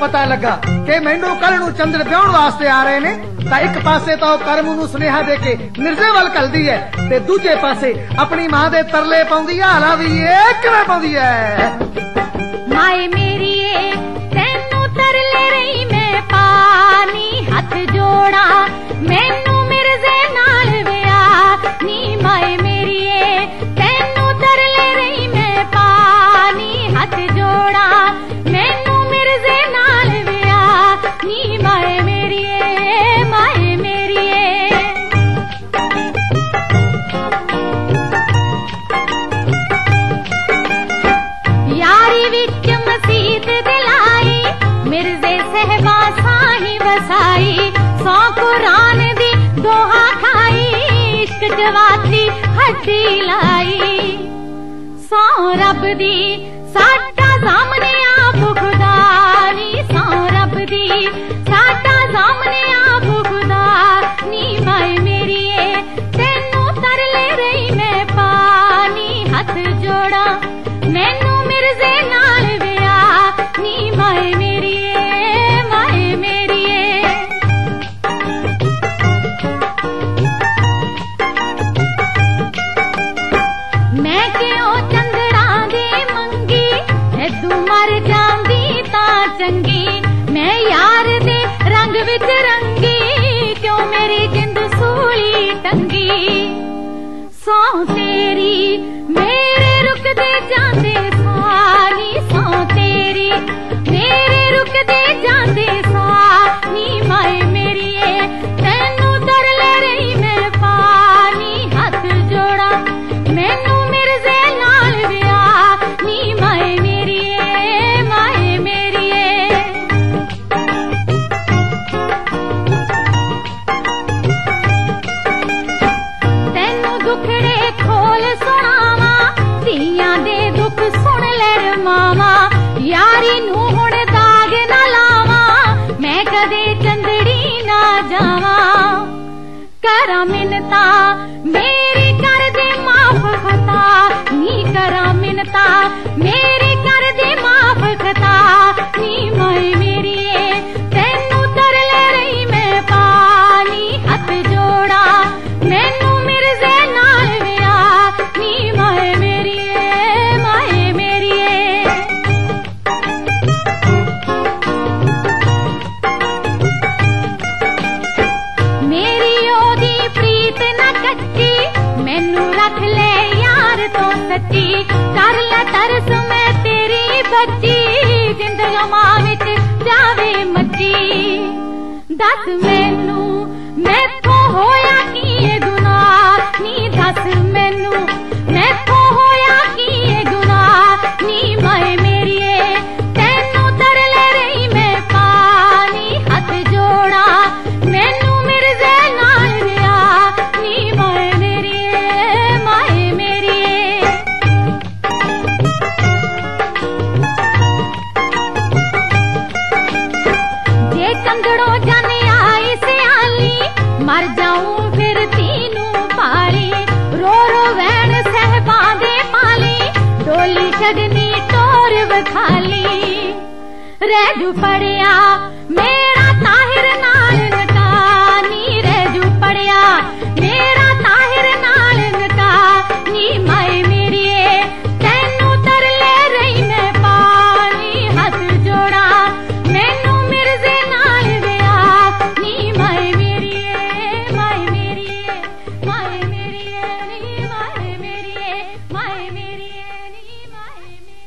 पता लगा कि मैनू कल नू चंद्र ब्याहण वास्ते आ रहे ने, तां एक पासे तो करम नू सुनेहा दे के मिर्जे वल घलदी है ते दूजे पासे अपनी मां दे तरले पाउंदी है। हालां वी किवें पाउंदी है। माए मेरी तैनू तरले रही मैं पानी हथ जोड़ा, मैनू मिर्जे नाल विआह नी। माए मेरी तैनू तरले रही मैं पानी हथ जोड़ा, मैनू मिर्जे नाल विआह नी। माए मेरी माए मेरी यारी विच मसीत दिलाई, मिर्जे सहबा साही वसाई। सौ कुरान दी दोहा खाई, इश्क जवाती हड्डी लाई। सौ रब दी साडा सामने आप खुदा नी, सौ रब दी साडा सामने आप खुदा नी। माए मेरी तैनू तरले रही मैं पानी हथ जोड़ा, मैनू मिर्जे नाल विआह नी। माए मेरी माए मेरी मैं क्यों चंदड़ा दी मंगी, ऐदू मर जांदी तां चंगी। मैं यार दे रंग विच रंगी, क्यों मेरी जिंद सूली टंगी। सौ तेरी मेरे रुकदे जांदे सानी, सौ तेरी मेरे रुकदे जांदे सानी। माए मेरी तैनू तरले रही मैं पानी हथ जोड़ा, मैनू मिर्जे नाल विआह नी। माए मेरी माए मेरी तैनू दुखड़े खोल सुनावा, धीयां दे दुख सुन ले मावा। यारी नू हुण दाग ना लावा, मैं कदे चंदड़ी ना जावा। करा मिन्नता मेरी कर दे माफ खता नी, करा मिन्नता मेरी कर दे माफ खता नी। माए मेरी तैनू तरले रही मैं पानी हथ जोड़ा, मैनू मिर्जे नाल विआह नी। माए मेरी माए मेरी मेरी ओदी प्रीत ना कच्ची, मैनू रख ले यार तो सच्ची। कर ले तरस मैं तेरी बच्ची, जिंदगी मां विच जावे मच्ची। दस मैनू मैथों होया की ये गुनाह नी, दस मैनू मैथों होया की ये गुनाह नी। माए मेरी तैनू तरले रही मैं पानी हथ जोड़ा, मैनू मिर्जे नाल विआह नी। माए मेरी माए मेरी जे कंगड़ों जाने आई सियाली, मर जाऊं फिर तीनू पाली। रो रो वैन सहबां दे पाली, डोली शगनी टोर वखाली। रहजू पड़िया मेरा ताहिर नाल नटानी, रहजू पड़िया मेरा ताहिर नाल नटानी। माए मेरी तैनू तरले रही मैं पानी हथ जोड़ा, मैनू मिर्जे नाल विआह नी। माए मेरी माए मेरी माए मेरी नी। माए मेरी माए मेरी नी। माए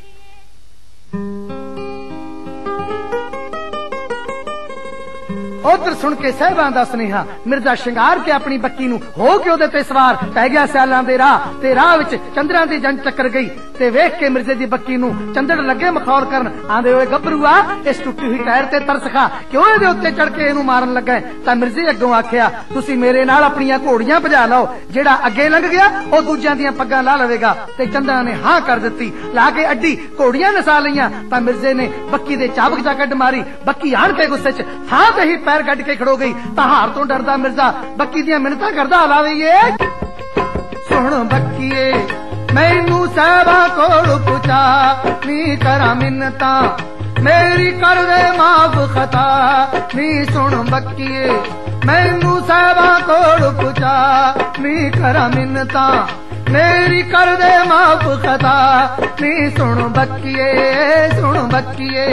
उधर सुन के साहिबां दा सुनेहा, मिर्जा शिंगार के अपनी बक्की नू हो के ओदे ते सवार पै गया सियालां दे राह, ते राह विच चंद्रां दी जंज टक्कर गई। ते वेख के मिर्जे दी बक्की नू चंदड़ लगे मखौल करन, आंदे होए गभरूआ इस टुटी हुई टायर ते तरस खा, क्यों इहदे उत्ते चढ़ के इहनू मारन लगा। तां मिर्जे अग्गों आखिया, तुसी मेरे नाल अपनियां घोड़ियां भजा लाओ, जेड़ा अगे लंघ गया ओ दूजियां दियां पग्गां ला लवेगा। ते चंद्रा ने हां कर दित्ती, ला के अड्डी घोड़ियां नसा लईयां। तां मिर्जे ने बक्की दे चाबक जा कड्ड मारी, बक्की आण के गुस्से च थां ते ही पैर कड्ड के खड़ो गई। तां हार तो डरदा मिर्जा बक्की दियां मिन्नतां करदा, हलावीए सुन बक्कीए मैनू साहिबा कोल पुछा नी, करा मिन्नतां मेरी कर दे माफ खता नी सुन बक्कीए मैनू साहबा कोल पुचा नी करा मिन्नता मेरी कर दे माफ खता नी सुन बक्कीए सुन बक्कीए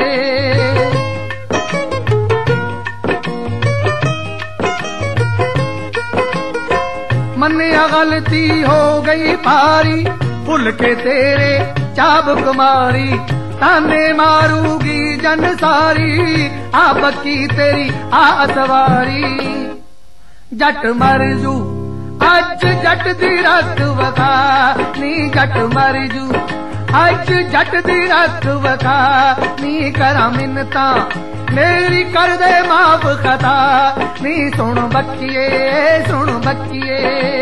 मन्निया गलती हो गई पारी भुल के तेरे चाबुक मारी ताने मारूगी जन सारी आ बक्की तेरी आ सवारी जट मर जू अज जट दी रत वखा नी जट मर जू अज जट दी रत वखा नी करा मिन्नता मेरी कर दे माफ खता नी सुन बक्कीए सुन बक्कीए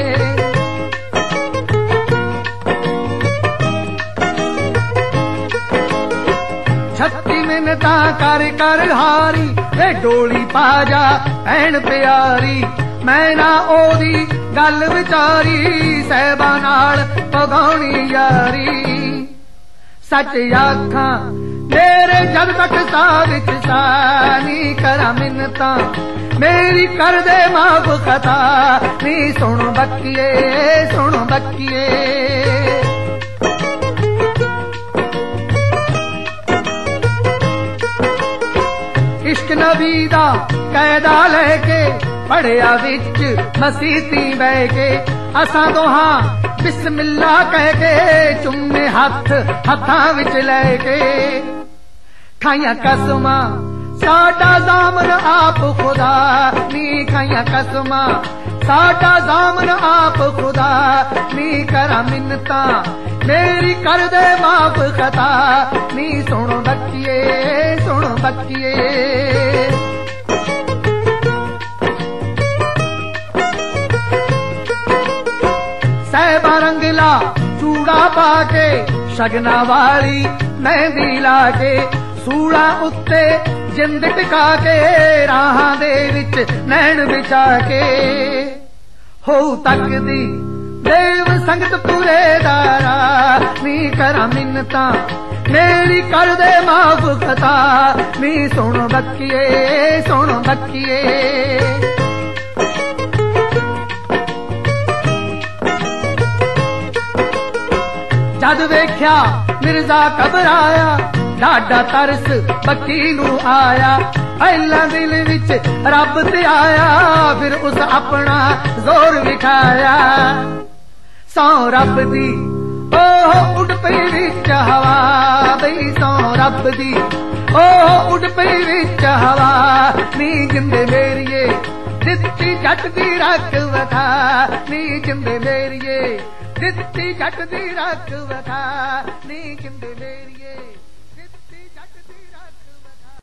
छत्ती मिन्नता कर कर हारी वे डोली पा जा भैन प्यारी मैं ना ओदी गल विचारी सहबा नाल पगाउणी यारी सच आखां मेरे जद तक सा विच सा नी करा मिन्नता मेरी कर दे माफ खता नी सुन बक्कीए सुन बक्कीए इश्क नबी दा कैदा लेके पढ़िया विच मसीती बह के असां दोहां बिस्मिल्ला कह के चुम्मे हथ हथां विच लेके खाइया कसमा साडा जामन आप खुदा नी खाइया कसमा साडा जामन आप खुदा नी करा मिन्नता मेरी कर दे माफ खता नी सुन बक्कीए सुन बक्कीए सहबा रंगला चूड़ा पाके शगना वाली मेहंदी लाके सूड़ा उत्ते जिंद टिका के राहां दे विच नैन बिछा के हो तकदी देव संगत पूरे दारा नी करा मिन्नता मेरी कर दे माफ खता नी सुन बक्कीए सुन बक्कीए जद वेख्या मिर्जा घबराया डाडा तरस बक्की नू आया पहला दिल विच रब ते आया फिर उस अपना जोर विखाया सौ रब दी ओह उड़ पई विच हवा बई सौ रब दी ओह उड़ पई विच हवा नी जिंदे मेरिए दित्ती जट दी रख वखा नी जिंदे मेरिए दित्ती जट दी रख वखा नी जिंदे मेरिए दित्ती जट दी रख